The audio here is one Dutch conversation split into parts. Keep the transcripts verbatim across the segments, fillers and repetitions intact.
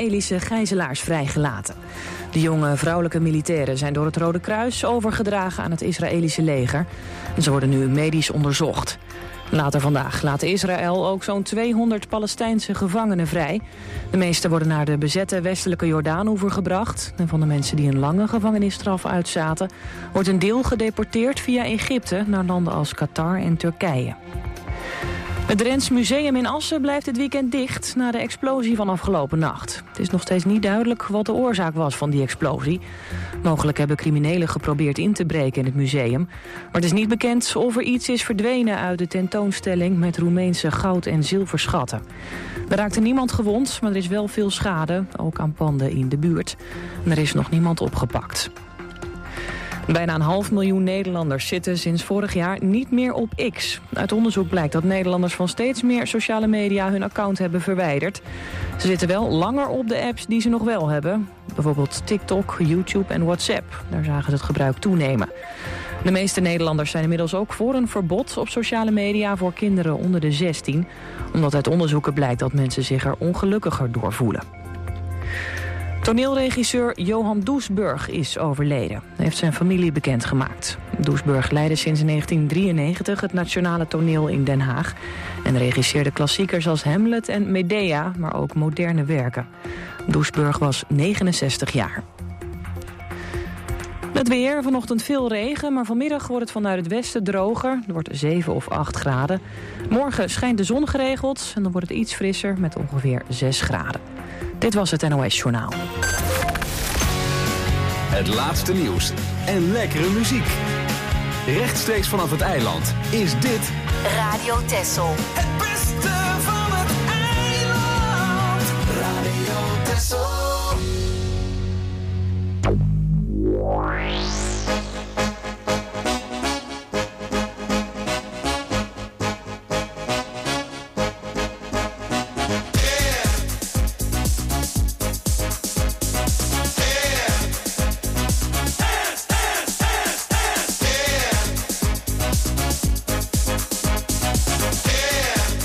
Israëlische gijzelaars vrijgelaten. De jonge vrouwelijke militairen zijn door het Rode Kruis overgedragen aan het Israëlische leger. En ze worden nu medisch onderzocht. Later vandaag laat Israël ook zo'n tweehonderd Palestijnse gevangenen vrij. De meeste worden naar de bezette westelijke Jordaanoever gebracht. En van de mensen die een lange gevangenisstraf uitzaten, wordt een deel gedeporteerd via Egypte naar landen als Qatar en Turkije. Het Drents Museum in Assen blijft dit weekend dicht na de explosie van afgelopen nacht. Het is nog steeds niet duidelijk wat de oorzaak was van die explosie. Mogelijk hebben criminelen geprobeerd in te breken in het museum. Maar het is niet bekend of er iets is verdwenen uit de tentoonstelling met Roemeense goud- en zilverschatten. Er raakte niemand gewond, maar er is wel veel schade, ook aan panden in de buurt. En er is nog niemand opgepakt. Bijna een half miljoen Nederlanders zitten sinds vorig jaar niet meer op X. Uit onderzoek blijkt dat Nederlanders van steeds meer sociale media hun account hebben verwijderd. Ze zitten wel langer op de apps die ze nog wel hebben. Bijvoorbeeld TikTok, YouTube en WhatsApp. Daar zagen ze het gebruik toenemen. De meeste Nederlanders zijn inmiddels ook voor een verbod op sociale media voor kinderen onder de zestien. Omdat uit onderzoeken blijkt dat mensen zich er ongelukkiger door voelen. Toneelregisseur Johan Doesburg is overleden, heeft zijn familie bekendgemaakt. Doesburg leidde sinds negentien drieënnegentig het Nationale Toneel in Den Haag en regisseerde klassiekers als Hamlet en Medea, maar ook moderne werken. Doesburg was negenenzestig jaar. Het weer, vanochtend veel regen, maar vanmiddag wordt het vanuit het westen droger. Het wordt zeven of acht graden. Morgen schijnt de zon geregeld en dan wordt het iets frisser met ongeveer zes graden. Dit was het N O S Journaal. Het laatste nieuws en lekkere muziek. Rechtstreeks vanaf het eiland is dit Radio Texel. Het beste van het eiland. Radio Texel. Yeah.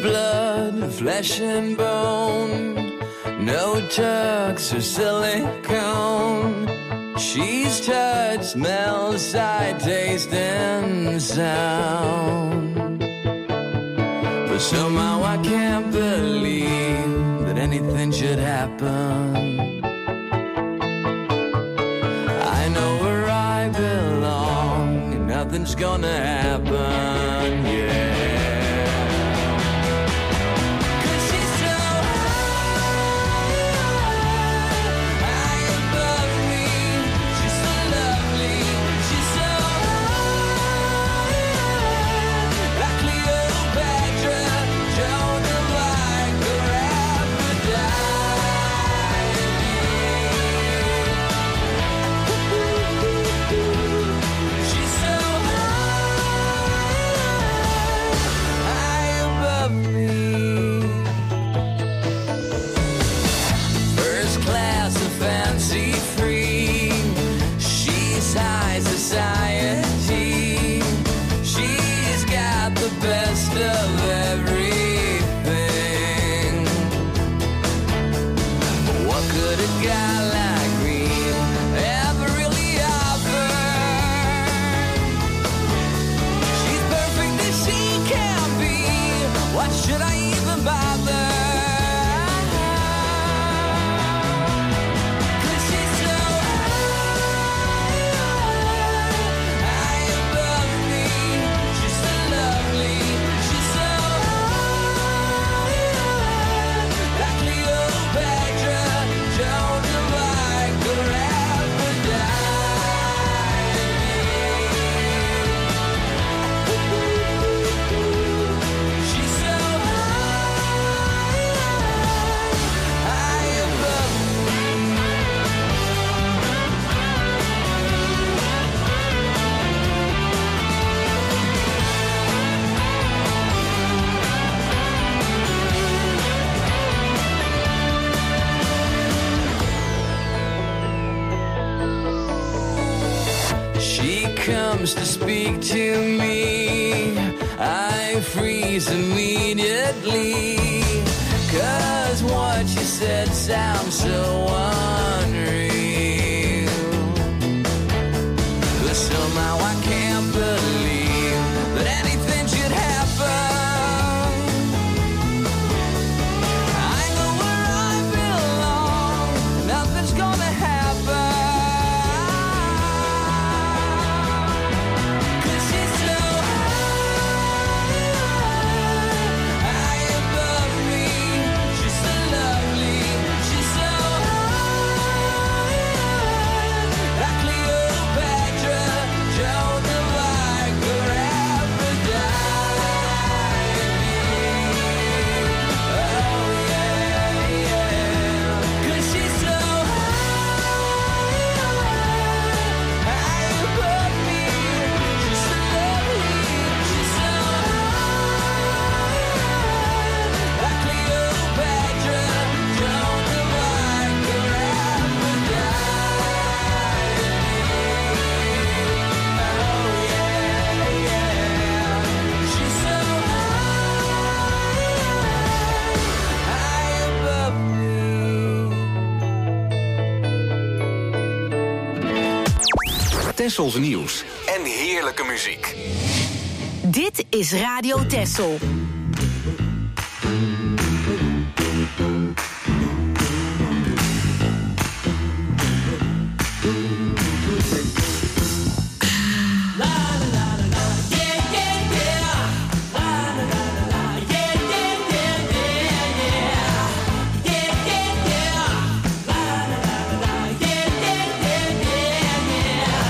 blood, flesh and bone, no tucks or silicone. She's touch, smell, sight, taste, and sound. But somehow I can't believe that anything should happen. I know where I belong, and nothing's gonna happen, yeah. To speak to me, I freeze immediately, 'cause what you said sounds so unreal. But somehow I can't believe that anything should happen. I know where I belong, nothing's gonna happen. Tessels nieuws en heerlijke muziek. Dit is Radio Tessel.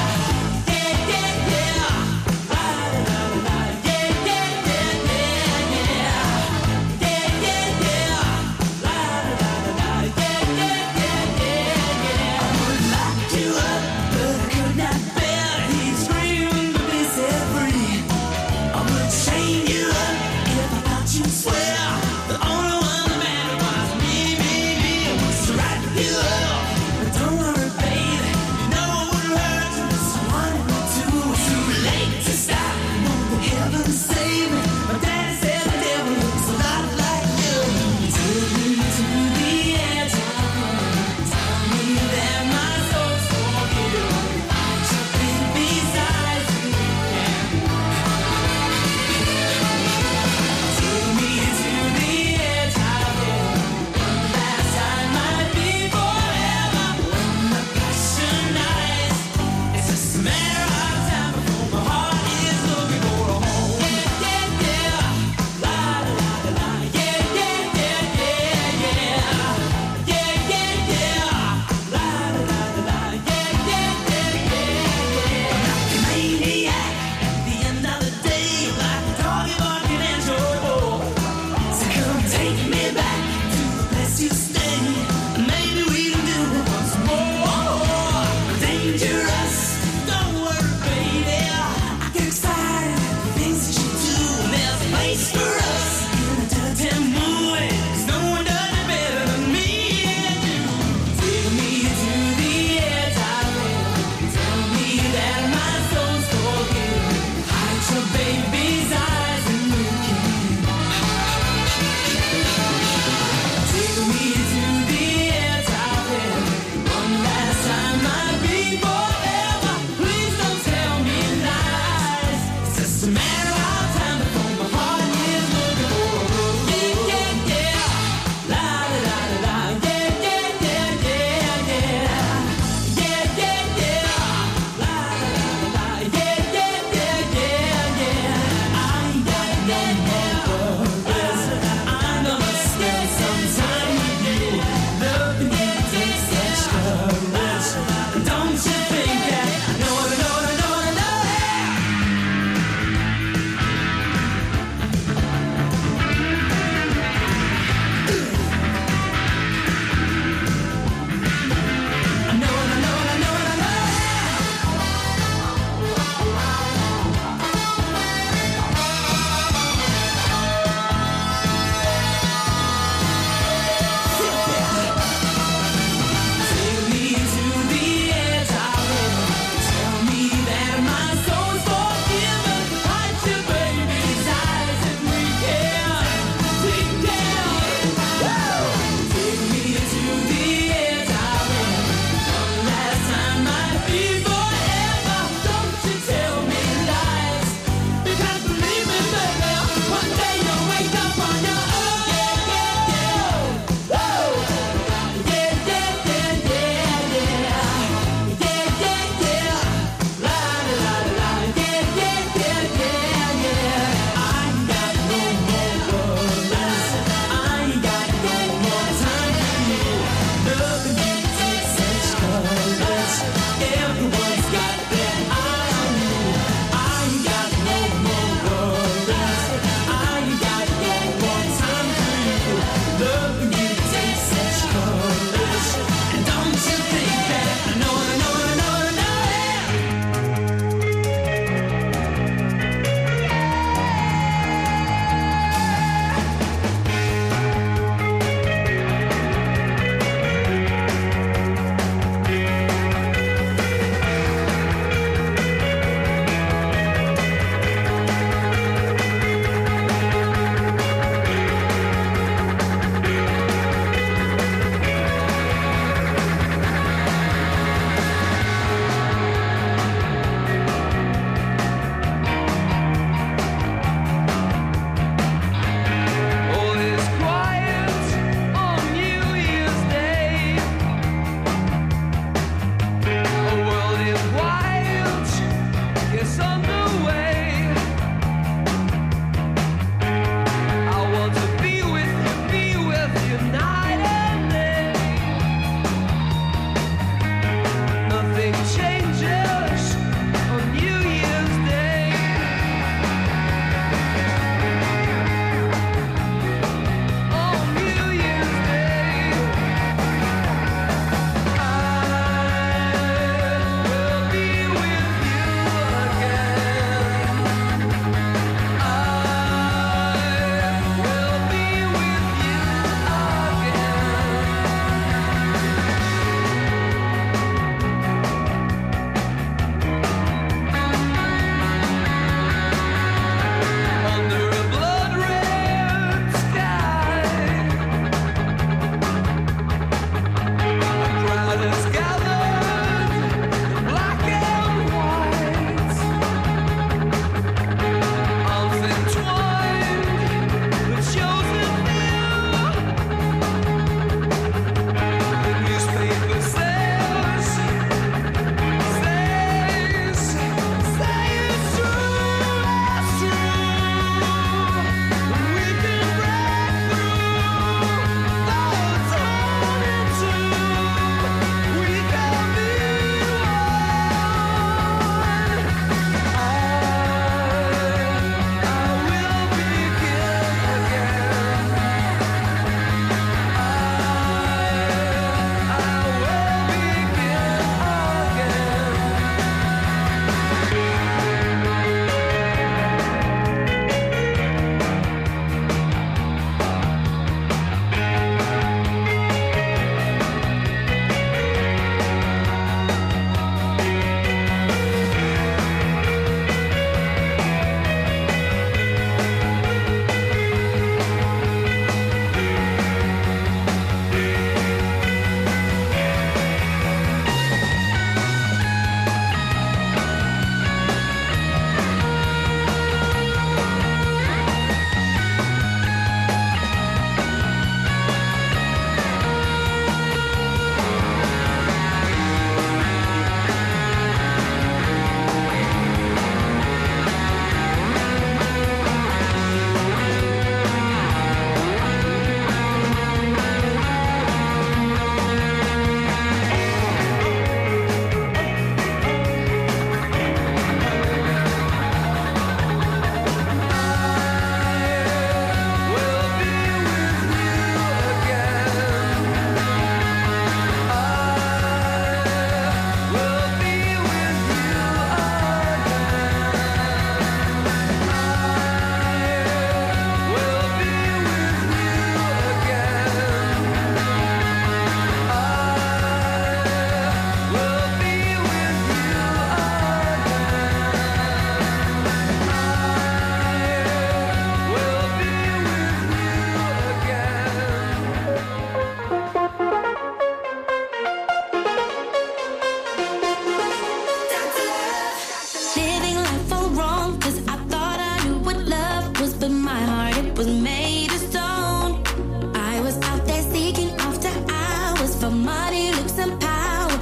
Yeah.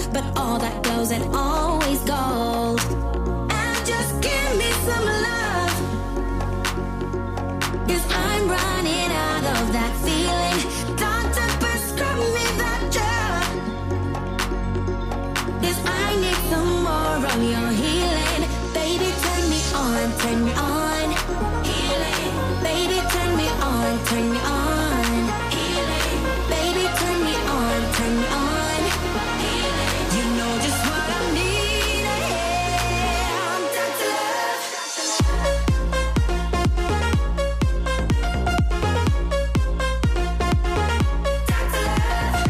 but all that goes and always goes. And just give me some love, 'cause I'm running out of that feeling. Doctor, prescribe me that drug, 'cause I need some more of your healing. Baby, turn me on, turn me on. Healing. Baby, turn me on, turn me on. Healing. Baby, turn me on, turn me on. Healing. You know just what I need. I'm Doctor Love. Doctor Love.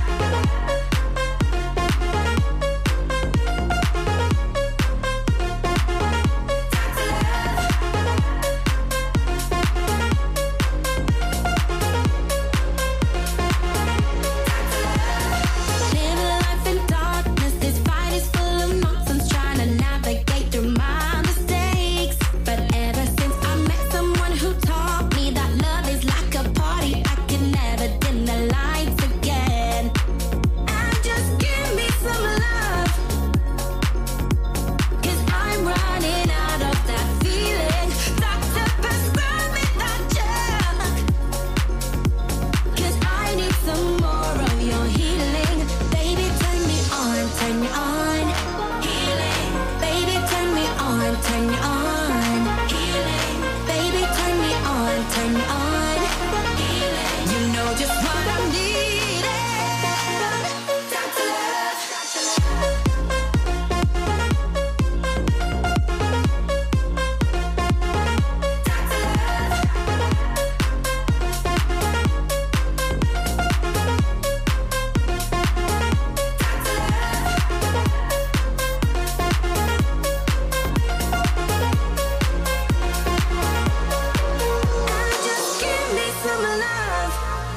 Living life in darkness, this fight is full of nonsense, trying to navigate through my mistakes. But ever since I met someone who taught me that love is like a party, I can never dim the lights again. And just give me some love, 'cause I'm running out of that feeling. Doctor, prescribe me that drug, 'cause I need some more of your healing. Baby, turn me on, turn me on. Healing. Baby, turn me on, turn me on. Healing. Baby, turn me on, turn me on. Healing. You know just what I'm needing. Doctor Love. Just give me some love,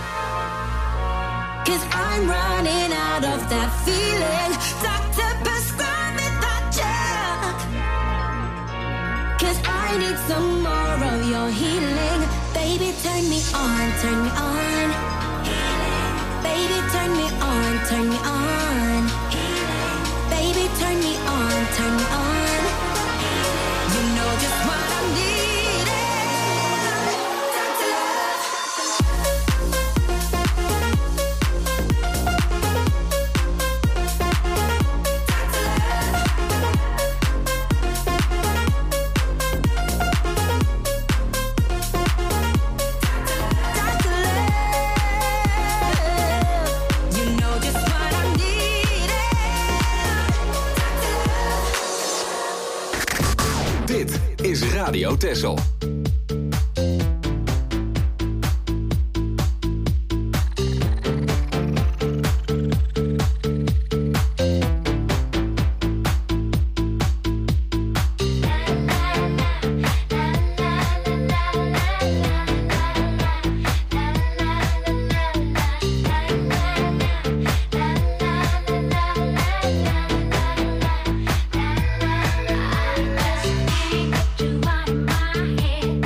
'cause I'm running out of that feeling. Doctor, prescribe me that drug, 'cause I need some more of your healing. Baby, turn me on, turn me on. Healing. Baby, turn me on, turn me on. Healing. Baby, turn me on, turn me on. Healing. You know just what I'm needing. Doctor Love. Doctor Love. You know just what I'm needing. Dit is Radio Texel. You out of my head.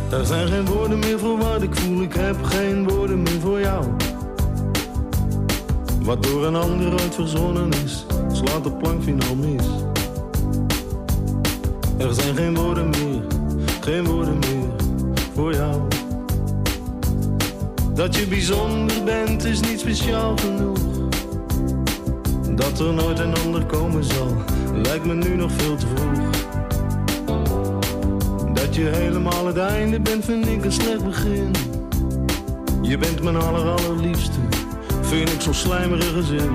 Er zijn geen woorden meer voor wat ik voel, ik heb geen woorden meer voor jou. Wat door een ander ooit verzonnen is, slaat de plank finaal mis. Er zijn geen woorden meer, geen woorden meer voor jou. Dat je bijzonder bent is niet speciaal genoeg. Dat er nooit een ander komen zal, lijkt me nu nog veel te vroeg. Dat je helemaal het einde bent, vind ik een slecht begin. Je bent mijn aller allerliefste, vind ik zo'n slijmerige zin.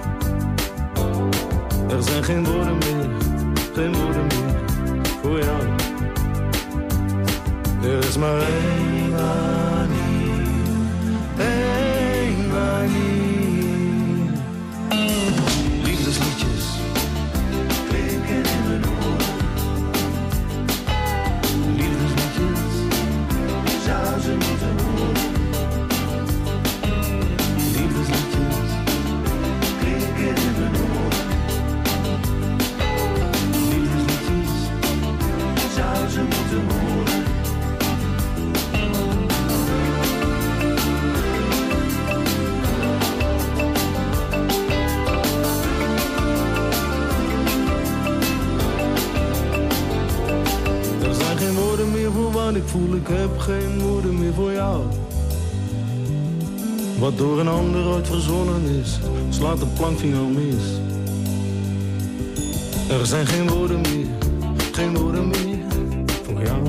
Er zijn geen woorden meer, geen woorden meer voor jou. Er is maar één manier, één manier. Liefdesliedjes klinken in mijn oren. Liefdesliedjes, je zou ze moeten horen. Liefdesliedjes klinken in mijn oren. Liefdesliedjes, je zou ze moeten horen. Ik voel, ik heb geen woorden meer voor jou. Wat door een ander ooit verzonnen is, slaat de plank finaal mis. Er zijn geen woorden meer, geen woorden meer voor jou.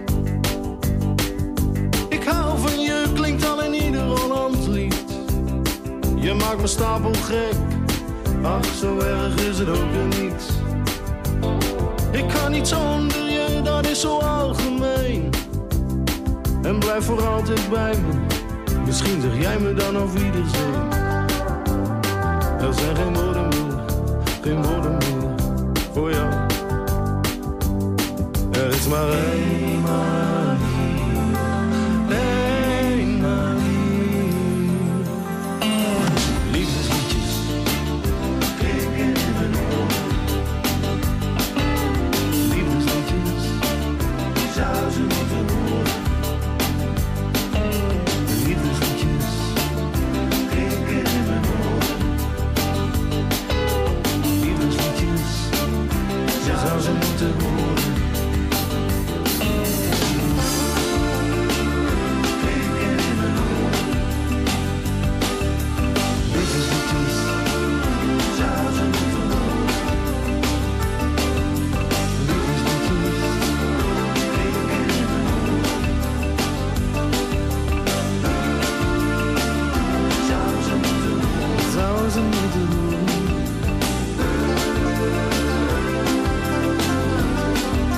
Ik hou van je, klinkt al in ieder Hollands lied. Je maakt me stapel gek, ach zo erg is het ook weer niet. Ik kan niet zonder je, dat is zo algemeen. En blijf voor altijd bij me. Misschien zeg jij me dan auf Wiedersehen. Er zijn geen woorden meer, geen woorden meer voor jou. Er is maar één manier, één manier. Liefdesliedjes klinken in mijn oren. Liefdesliedjes, je zou ze moeten horen. Liefdesliedjes klinken in mijn oren. Liefdesliedjes, je zou ze moeten horen. Klinken in mijn oren. Liefdesliedjes, je zou ze moeten horen. Liefdesliedjes klinken in mijn oren. Zou ze moeten horen. Zou ze moeten horen.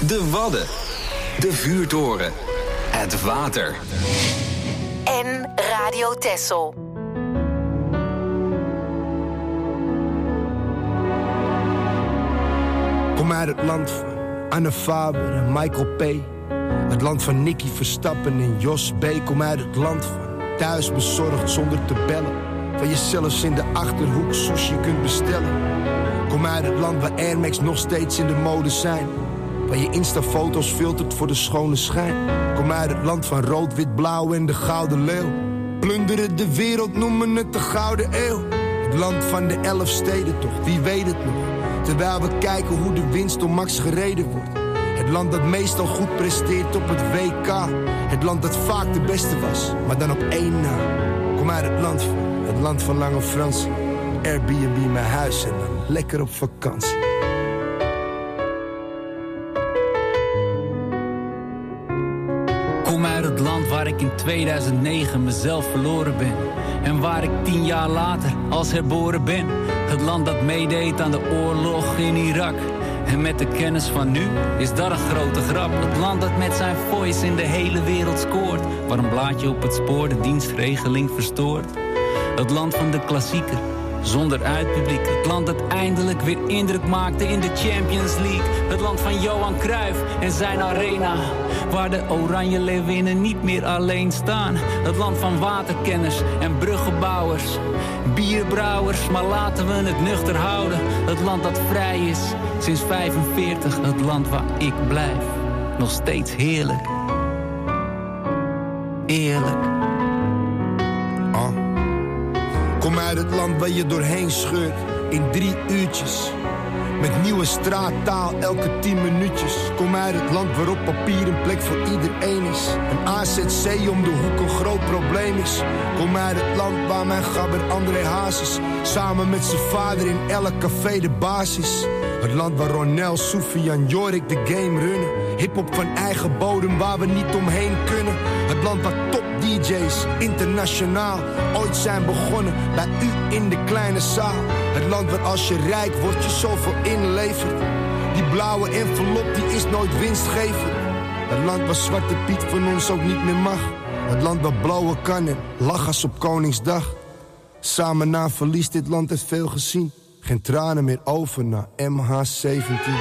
De Wadden. De vuurtoren. Het water. En Radio Texel. Kom uit het land van Anne Faber en Michael P. Het land van Nicky Verstappen en Jos B. Kom uit het land van thuis bezorgd zonder te bellen. Waar je zelfs in de Achterhoek sushi kunt bestellen. Kom uit het land waar Air Max nog steeds in de mode zijn. Waar je Insta-foto's filtert voor de schone schijn. Kom uit het land van rood, wit, blauw en de gouden leeuw. Plunderen de wereld, noemen het de gouden eeuw. Het land van de elf steden toch, wie weet het nog. Terwijl we kijken hoe de winst door Max gereden wordt. Het land dat meestal goed presteert op het W K. Het land dat vaak de beste was, maar dan op één na. Kom uit het land van, het land van Lange Frans. Airbnb mijn huis en dan lekker op vakantie. Kom uit het land waar ik in tweeduizend negen mezelf verloren ben. En waar ik tien jaar later als herboren ben. Het land dat meedeed aan de oorlog in Irak. En met de kennis van nu is dat een grote grap. Het land dat met zijn voice in de hele wereld scoort. Waar een blaadje op het spoor de dienstregeling verstoort. Het land van de klassieker, zonder uitpubliek. Het land dat eindelijk weer indruk maakte in de Champions League. Het land van Johan Cruijff en zijn arena. Waar de Oranje Leeuwinnen niet meer alleen staan. Het land van waterkenners en bruggenbouwers. Bierbrouwers, maar laten we het nuchter houden. Het land dat vrij is, sinds vijfenveertig. Het land waar ik blijf, nog steeds heerlijk. Eerlijk. Oh. Kom uit het land waar je doorheen scheurt in drie uurtjes. Met nieuwe straattaal elke tien minuutjes. Kom uit het land waarop papier een plek voor iedereen is. Een A Z C om de hoek een groot probleem is. Kom uit het land waar mijn gabber André Hazes samen met zijn vader in elk café de basis. Het land waar Ronel, Soufiane, Jorik de game runnen. Hiphop van eigen bodem waar we niet omheen kunnen. Het land waar top D J's internationaal ooit zijn begonnen bij u in de kleine zaal. Het land waar als je rijk wordt je zoveel inlevert. Die blauwe envelop die is nooit winstgevend. Het land waar Zwarte Piet van ons ook niet meer mag. Het land waar blowen kan en lach als op Koningsdag. Samen na verlies dit land heeft veel gezien. Geen tranen meer over naar M H zeventien.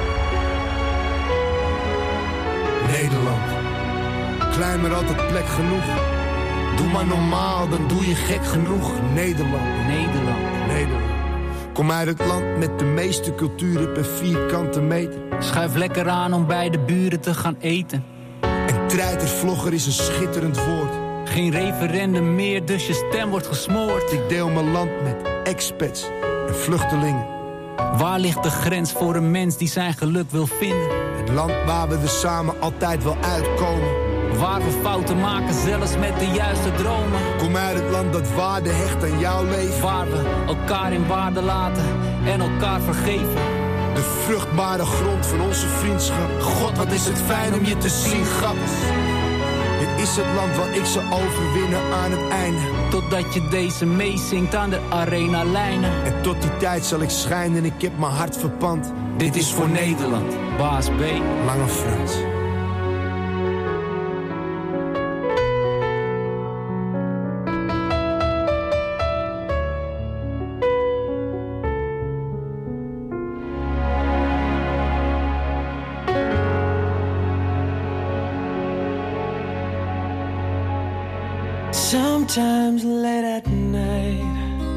Nederland, klein maar altijd plek genoeg. Doe maar normaal, dan doe je gek genoeg. Nederland, Nederland, Nederland. Kom uit het land met de meeste culturen per vierkante meter. Schuif lekker aan om bij de buren te gaan eten. En treitervlogger is een schitterend woord. Geen referendum meer, dus je stem wordt gesmoord. Ik deel mijn land met expats en vluchtelingen. Waar ligt de grens voor een mens die zijn geluk wil vinden? Het land waar we er samen altijd wel uitkomen. Waar we fouten maken, zelfs met de juiste dromen. Kom uit het land dat waarde hecht aan jouw leven. Waar we elkaar in waarde laten en elkaar vergeven. De vruchtbare grond van onze vriendschap. God, wat is het fijn om je te zien, gappers. Dit is het land waar ik zal overwinnen aan het einde. Totdat je deze meezingt aan de arena-lijnen. En tot die tijd zal ik schijnen, ik heb mijn hart verpand. Dit is voor Nederland, Baas B. Lange Frans. Sometimes late at night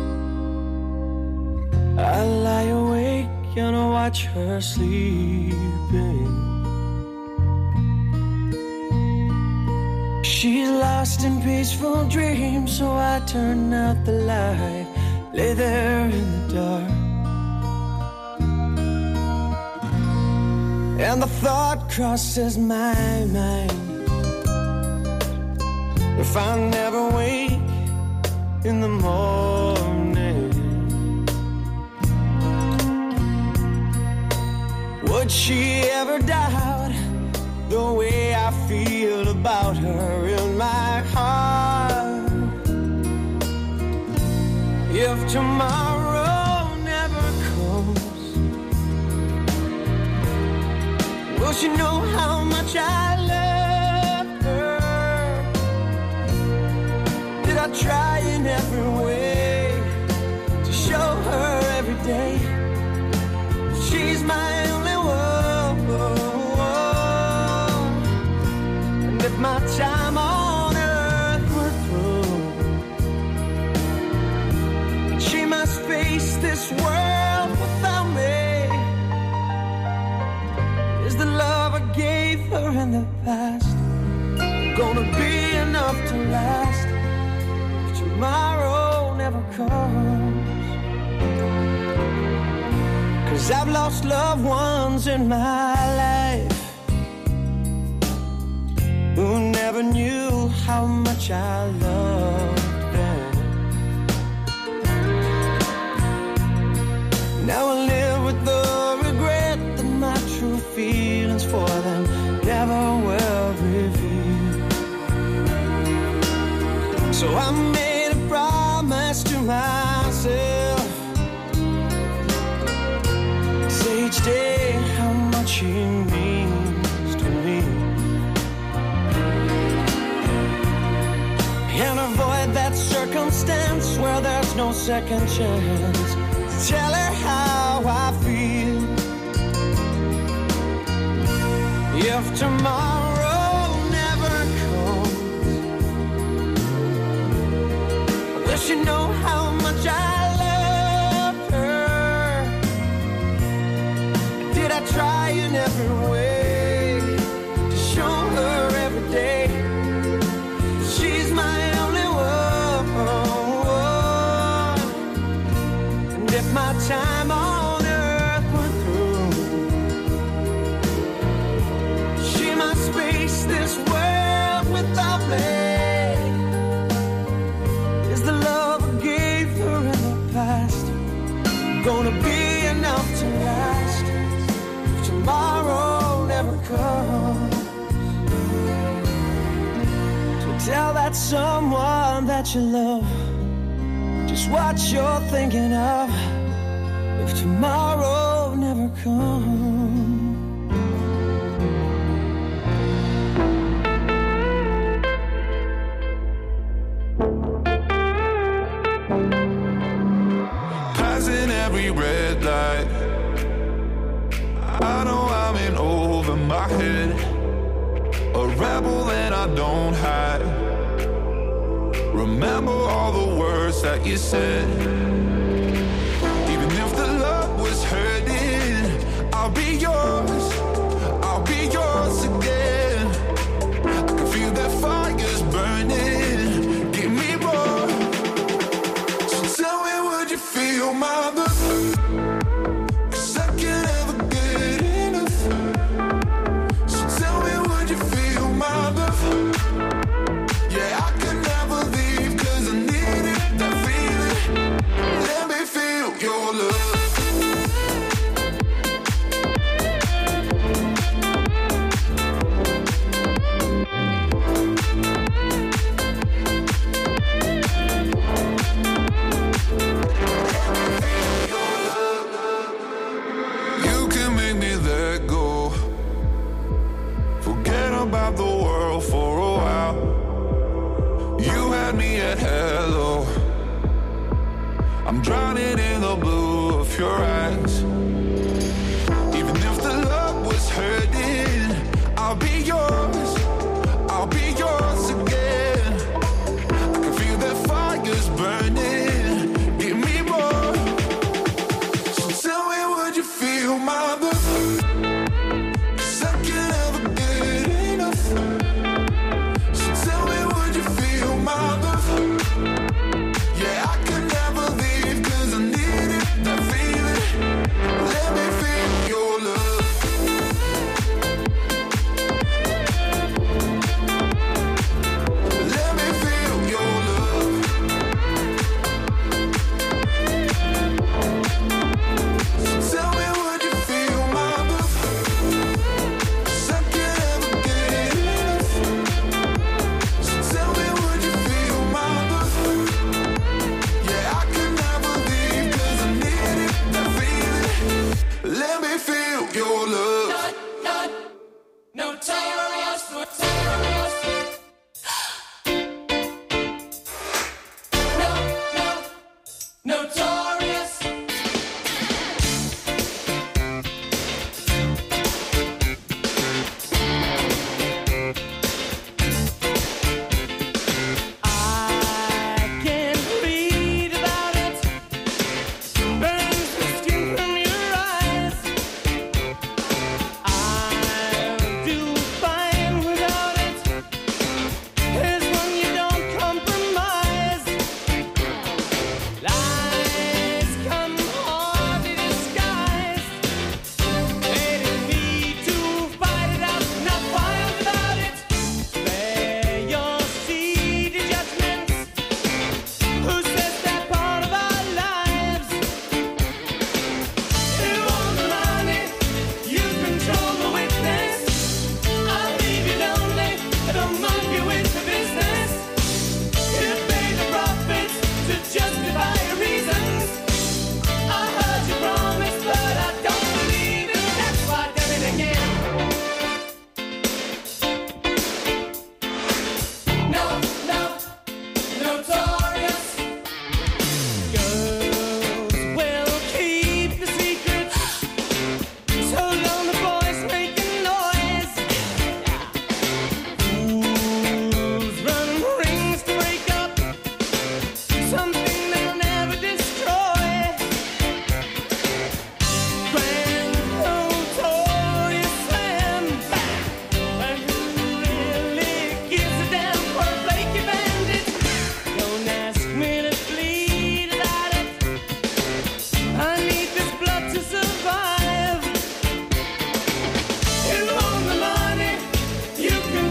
I lie awake and I watch her sleeping. She's lost in peaceful dreams, so I turn out the light, lay there in the dark. And the thought crosses my mind, if I never wake in the morning, would she ever doubt the way I feel about her in my heart? If tomorrow never comes, will Well, she know how much I love her. Did I try in every way to show her every day she's my only one? And if my time on earth were through, she must face this world without me. Is the love I gave her in the past gonna be enough to last if tomorrow never comes? 'Cause I've lost loved ones in my life who never knew how much I loved them. Now I live with the regret that my true feelings for them never will reveal. So I made a promise to myself, say each day how much he means to me, and avoid that circumstance where there's no second chance. Tell her how I feel. If tomorrow never comes, I wish you know how much I love her. Did I try in every way to show her every day she's my only one? And if my time on earth were through, she must face this world without me. Is the love I gave her in the past gonna be enough to last if tomorrow never comes? So tell that someone that you love just what you're thinking of if tomorrow never comes. Passing every red light, I know I'm in over my head, a rebel and I don't hide. Remember all the words that you said. Even if the love was hurting, I'll be yours, I'll be yours again. I can feel that fire's burning, give me more. So tell me, would you feel my love? 'Cause I can't ever get enough. So tell me, would you feel my love? Yeah, I can never leave 'cause I need it, that feeling. Let me feel your love. You can make me let go, forget about the world for a while. You had me at hello, I'm drowning in the blue of your eyes. Even if the love was hurting, I'll be yours, I'll be yours again. I can feel that fire's burning, give me more. So tell me, would you feel my love? 'Cause I can't ever get enough. So tell me, would you feel my love? Yeah, I can never leave 'cause I need it, that feeling.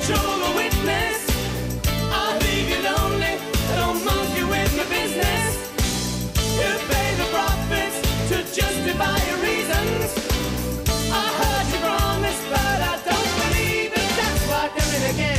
control the witness. I'll leave you lonely, don't monkey with my business. You pay the profits to justify your reasons. I heard you promise, but I don't believe it. That's why I do it again.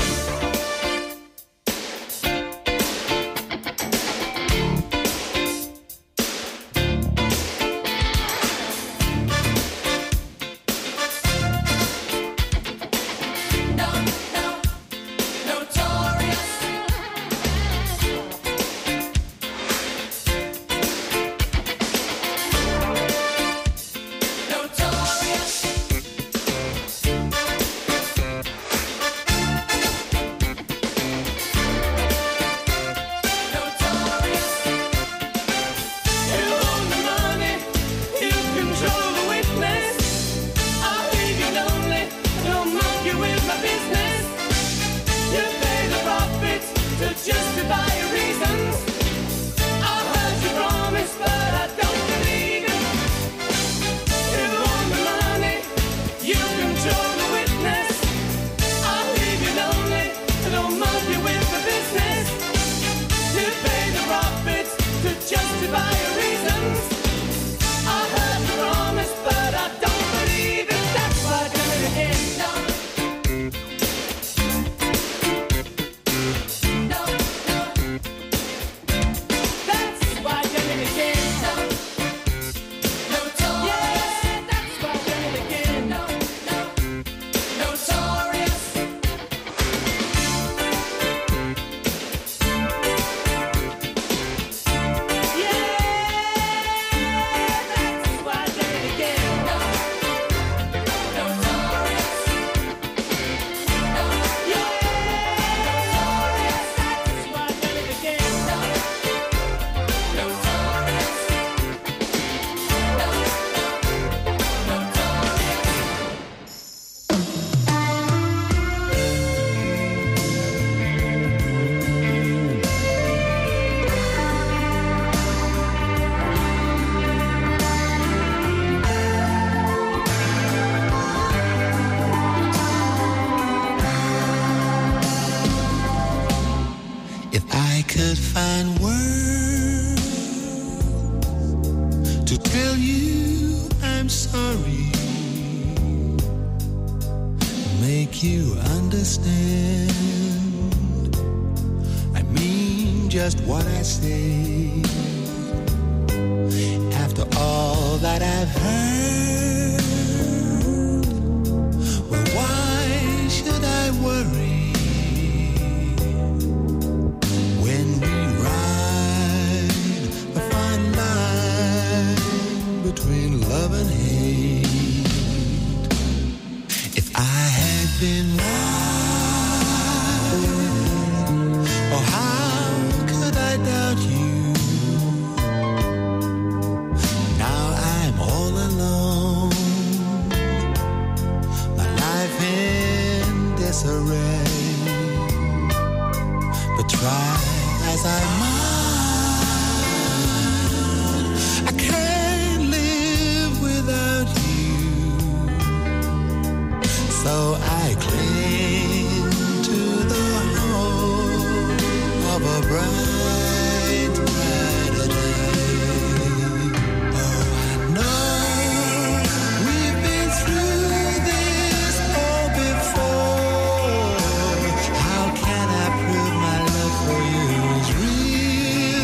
How can I prove my love for you is real?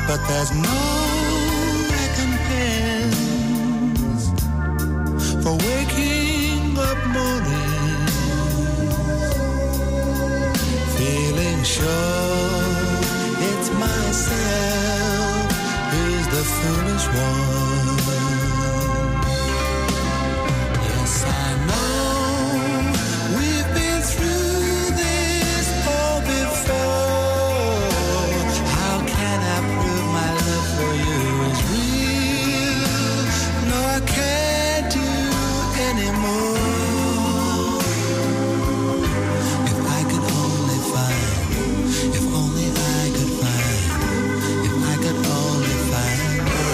but there's no recompense for waking up morning feeling sure it's myself who's the foolish one. Yes, I know we've been through this all before. How can I prove my love for you is real? No, I can't do anymore. If I could only find, if only I could find, if I could only find her.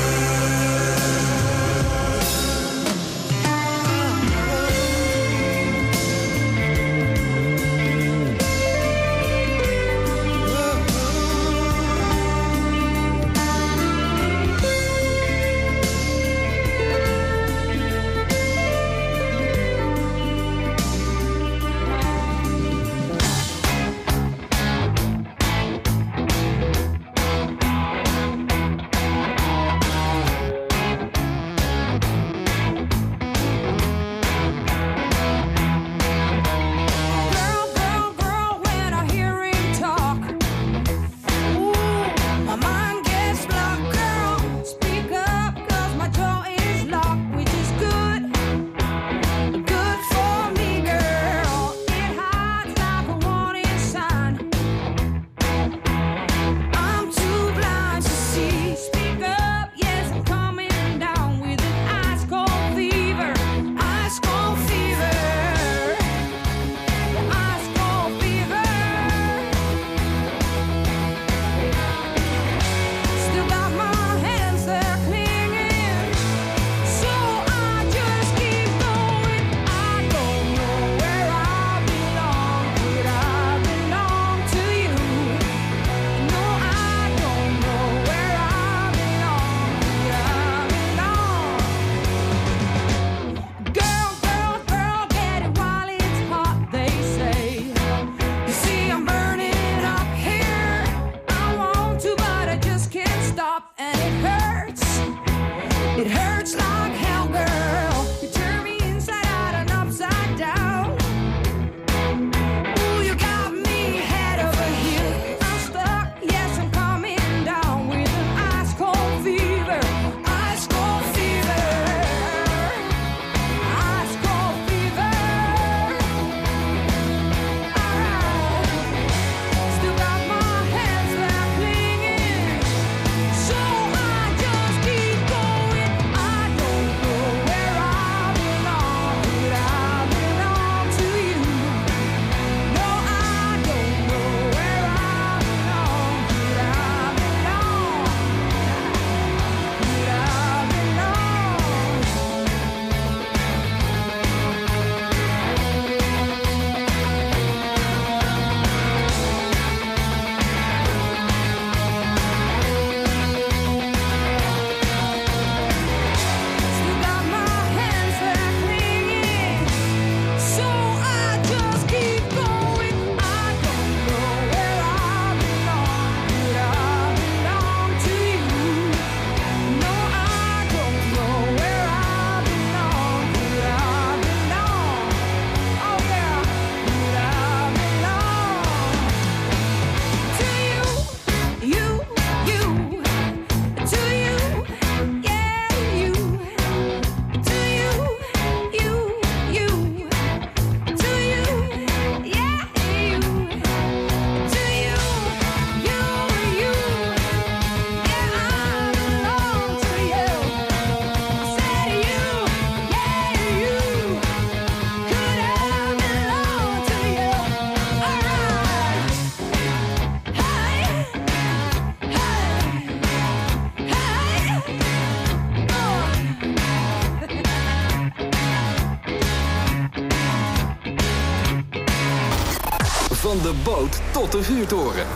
Van de boot tot de vuurtoren.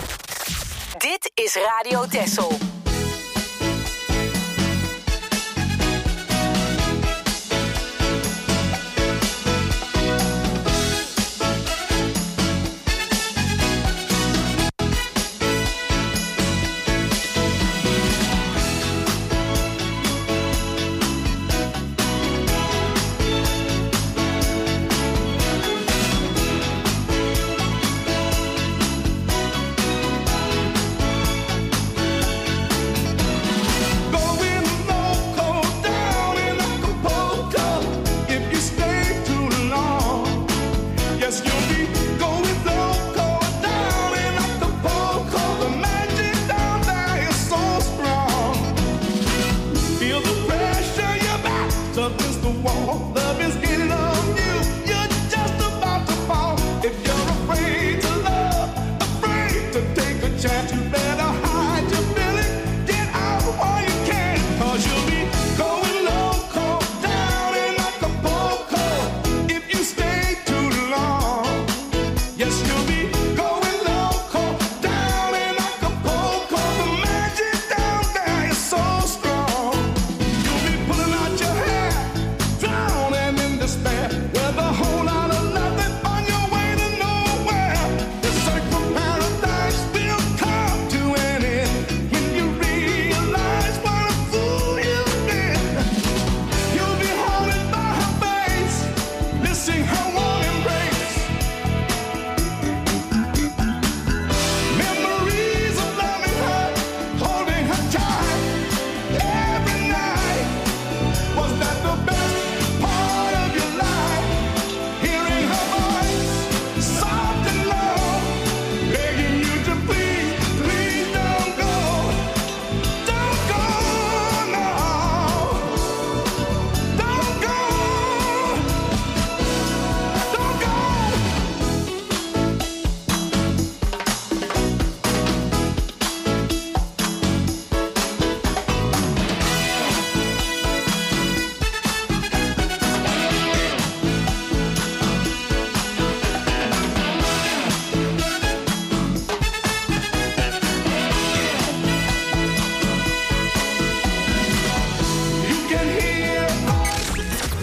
Dit is Radio Texel.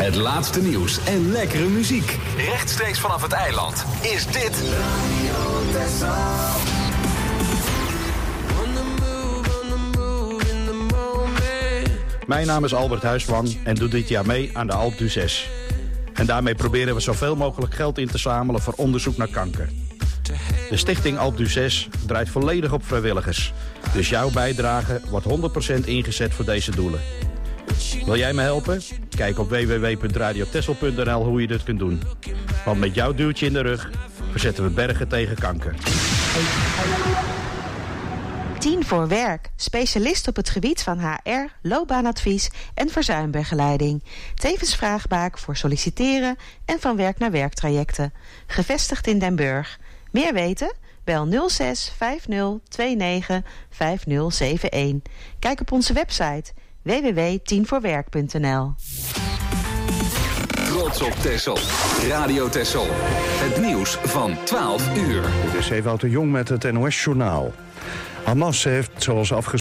Het laatste nieuws en lekkere muziek. Rechtstreeks vanaf het eiland is dit Radio Texel. Mijn naam is Albert Huisman en doe dit jaar mee aan de Alpe d'Huez. En daarmee proberen we zoveel mogelijk geld in te zamelen voor onderzoek naar kanker. De stichting Alpe d'Huez draait volledig op vrijwilligers. Dus jouw bijdrage wordt honderd procent ingezet voor deze doelen. Wil jij me helpen? Kijk op w w w punt radio texel punt n l hoe je dit kunt doen. Want met jouw duwtje in de rug verzetten we bergen tegen kanker. tien voor werk. Specialist op het gebied van H R, loopbaanadvies en verzuimbegeleiding. Tevens vraagbaak voor solliciteren en van werk naar werktrajecten. Gevestigd in Den Burg. Meer weten? Bel nul zes vijf nul twee negen vijf nul zeven een. Kijk op onze website w w w punt tien voor werk punt n l. Trots op Texel. Radio Texel. Het nieuws van twaalf uur. Dit is Ewout de Jong met het N O S-journaal. Hamas heeft, zoals afgesproken,